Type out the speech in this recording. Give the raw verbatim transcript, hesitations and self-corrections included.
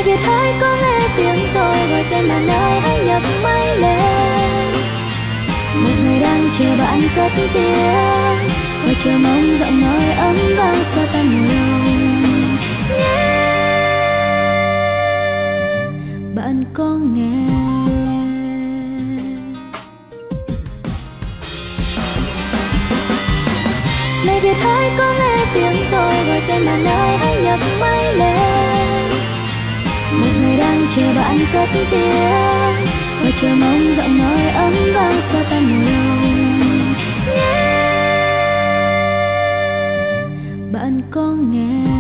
biết hãy có nghe tiếng tôi gọi tên bạn ơi, hãy nhấc máy lên. Một người đang chờ bạn cất tiếng, và chờ mong giọng nói ấm vang xua tan mùa đông. Nhé, bạn có nghe? Này biết hãy có nghe tiếng tôi gọi tên bạn ơi, hãy nhấc máy lên. Một người đang chờ bạn cất tiếng, và chờ mong giọng nói ấm vang xua tan mùa đông. Nhé, bạn có nghe?